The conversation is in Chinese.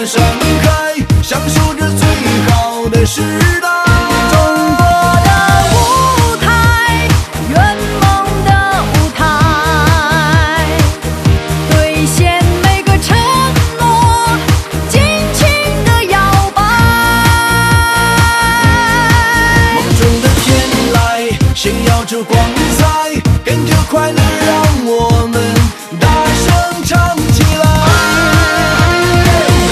花盛开，享受着最好的时代。 中国的舞台，圆梦的舞台，兑现每个承诺，尽情的摇摆。 梦中的天籁，闪耀着光。